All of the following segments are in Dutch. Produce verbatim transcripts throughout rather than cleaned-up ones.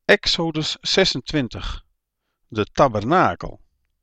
Exodus zesentwintig. De tabernakel.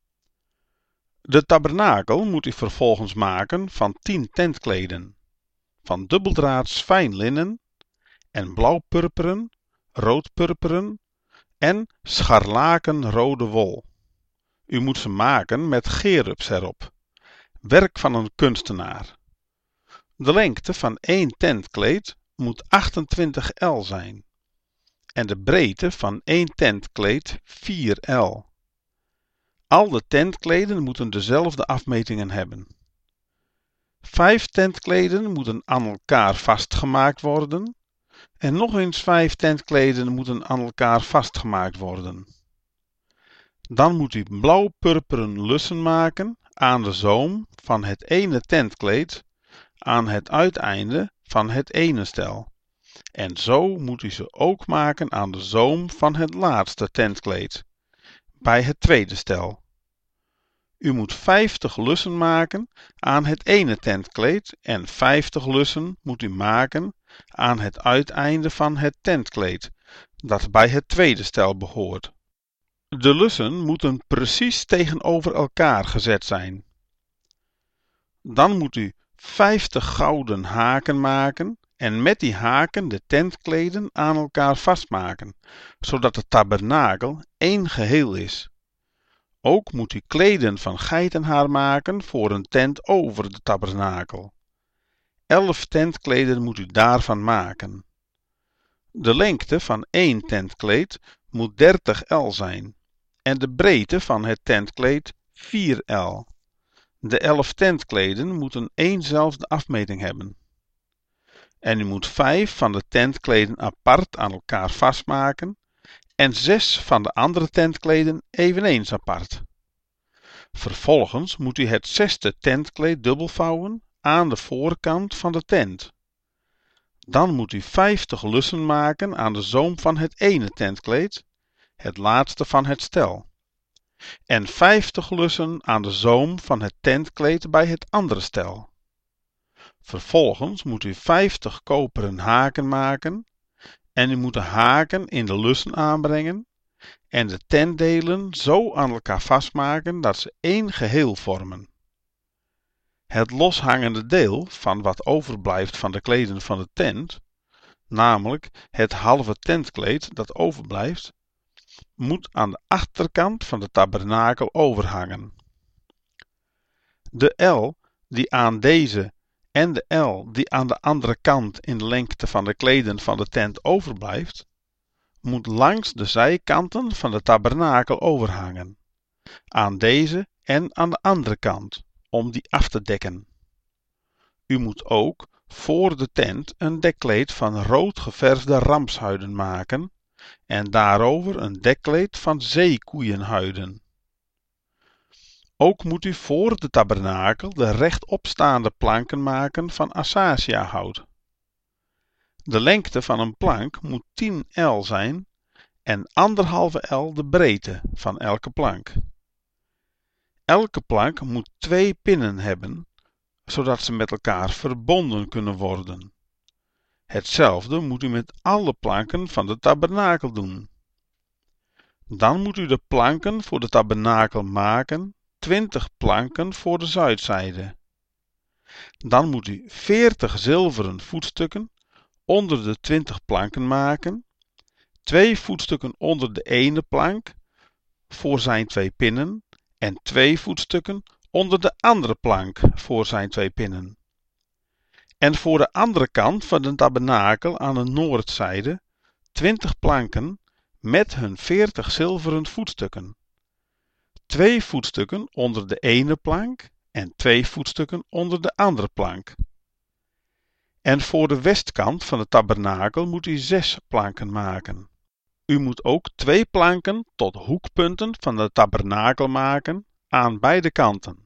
De tabernakel moet u vervolgens maken van tien tentkleden, van dubbeldraads fijn linnen en blauw-purperen, rood-purperen en scharlakenrode wol. U moet ze maken met gerubs erop, werk van een kunstenaar. De lengte van één tentkleed moet achtentwintig el zijn en de breedte van één tentkleed vier el. Al de tentkleden moeten dezelfde afmetingen hebben. Vijf tentkleden moeten aan elkaar vastgemaakt worden en nog eens vijf tentkleden moeten aan elkaar vastgemaakt worden. Dan moet u blauw-purperen lussen maken aan de zoom van het ene tentkleed aan het uiteinde van het ene stel. En zo moet u ze ook maken aan de zoom van het laatste tentkleed, bij het tweede stel. U moet vijftig lussen maken aan het ene tentkleed en vijftig lussen moet u maken aan het uiteinde van het tentkleed, dat bij het tweede stel behoort. De lussen moeten precies tegenover elkaar gezet zijn. Dan moet u vijftig gouden haken maken en met die haken de tentkleden aan elkaar vastmaken, zodat de tabernakel één geheel is. Ook moet u kleden van geitenhaar maken voor een tent over de tabernakel. Elf tentkleden moet u daarvan maken. De lengte van één tentkleed moet dertig el zijn en de breedte van het tentkleed vier el. De elf tentkleden moeten éénzelfde afmeting hebben. En u moet vijf van de tentkleden apart aan elkaar vastmaken en zes van de andere tentkleden eveneens apart. Vervolgens moet u het zesde tentkleed dubbelvouwen aan de voorkant van de tent. Dan moet u vijftig lussen maken aan de zoom van het ene tentkleed, het laatste van het stel. En vijftig lussen aan de zoom van het tentkleed bij het andere stel. Vervolgens moet u vijftig koperen haken maken en u moet de haken in de lussen aanbrengen en de tentdelen zo aan elkaar vastmaken dat ze één geheel vormen. Het loshangende deel van wat overblijft van de kleden van de tent, namelijk het halve tentkleed dat overblijft, moet aan de achterkant van de tabernakel overhangen. De el die aan deze en de el die aan de andere kant in de lengte van de kleden van de tent overblijft, moet langs de zijkanten van de tabernakel overhangen, aan deze en aan de andere kant, om die af te dekken. U moet ook voor de tent een dekkleed van rood geverfde ramshuiden maken en daarover een dekkleed van zeekoeienhuiden. Ook moet u voor de tabernakel de rechtopstaande planken maken van acaciahout. De lengte van een plank moet tien el zijn en anderhalve el de breedte van elke plank. Elke plank moet twee pinnen hebben, zodat ze met elkaar verbonden kunnen worden. Hetzelfde moet u met alle planken van de tabernakel doen. Dan moet u de planken voor de tabernakel maken, twintig planken voor de zuidzijde. Dan moet u veertig zilveren voetstukken onder de twintig planken maken, twee voetstukken onder de ene plank voor zijn twee pinnen en twee voetstukken onder de andere plank voor zijn twee pinnen. En voor de andere kant van de tabernakel aan de noordzijde twintig planken met hun veertig zilveren voetstukken. Twee voetstukken onder de ene plank en twee voetstukken onder de andere plank. En voor de westkant van de tabernakel moet u zes planken maken. U moet ook twee planken tot hoekpunten van de tabernakel maken aan beide kanten.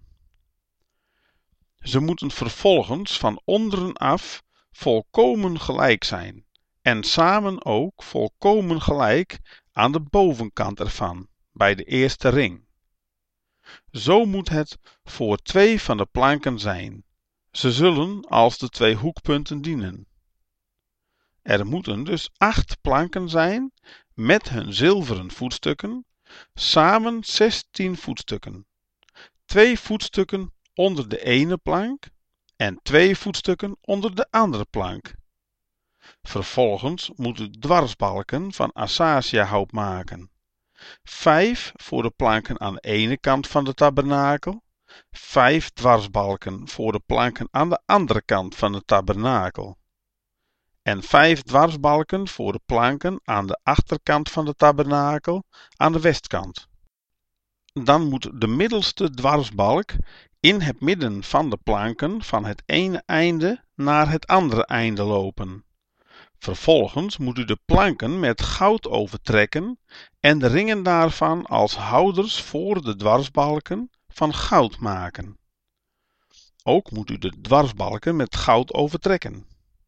Ze moeten vervolgens van onderen af volkomen gelijk zijn en samen ook volkomen gelijk aan de bovenkant ervan, bij de eerste ring. Zo moet het voor twee van de planken zijn. Ze zullen als de twee hoekpunten dienen. Er moeten dus acht planken zijn met hun zilveren voetstukken, samen zestien voetstukken. Twee voetstukken onder de ene plank en twee voetstukken onder de andere plank. Vervolgens moet u dwarsbalken van acaciahout maken. Vijf voor de planken aan de ene kant van de tabernakel, vijf dwarsbalken voor de planken aan de andere kant van de tabernakel en vijf dwarsbalken voor de planken aan de achterkant van de tabernakel aan de westkant. Dan moet de middelste dwarsbalk in het midden van de planken van het ene einde naar het andere einde lopen. Vervolgens moet u de planken met goud overtrekken en de ringen daarvan als houders voor de dwarsbalken van goud maken. Ook moet u de dwarsbalken met goud overtrekken.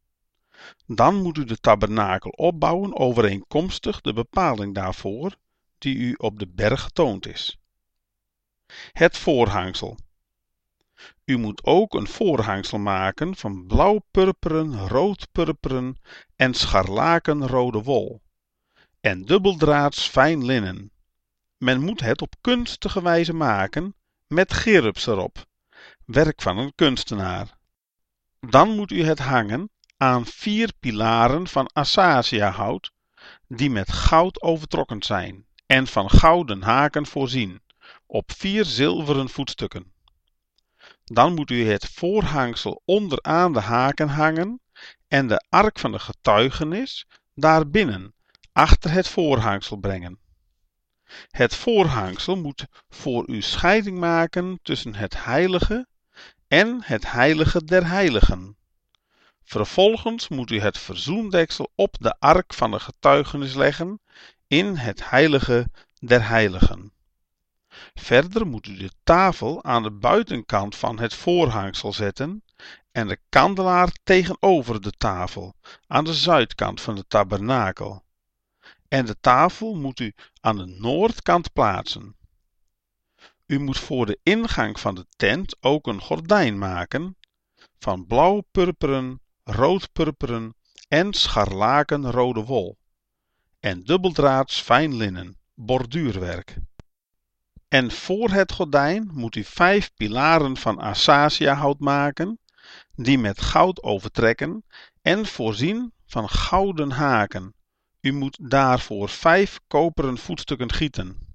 Dan moet u de tabernakel opbouwen overeenkomstig de bepaling daarvoor die u op de berg getoond is. Het voorhangsel. U moet ook een voorhangsel maken van blauw-purperen, rood-purperen en scharlakenrode wol en dubbeldraads fijn linnen. Men moet het op kunstige wijze maken met gerubs erop, werk van een kunstenaar. Dan moet u het hangen aan vier pilaren van acaciahout die met goud overtrokken zijn en van gouden haken voorzien, op vier zilveren voetstukken. Dan moet u het voorhangsel onderaan de haken hangen en de ark van de getuigenis daarbinnen, achter het voorhangsel brengen. Het voorhangsel moet voor u scheiding maken tussen het heilige en het heilige der heiligen. Vervolgens moet u het verzoendeksel op de ark van de getuigenis leggen in het heilige der heiligen. Verder moet u de tafel aan de buitenkant van het voorhangsel zetten en de kandelaar tegenover de tafel aan de zuidkant van de tabernakel. En de tafel moet u aan de noordkant plaatsen. U moet voor de ingang van de tent ook een gordijn maken van blauw-purperen, rood-purperen en scharlakenrode wol en dubbeldraads fijn linnen, borduurwerk. En voor het gordijn moet u vijf pilaren van acaciahout maken, die met goud overtrekken en voorzien van gouden haken. U moet daarvoor vijf koperen voetstukken gieten.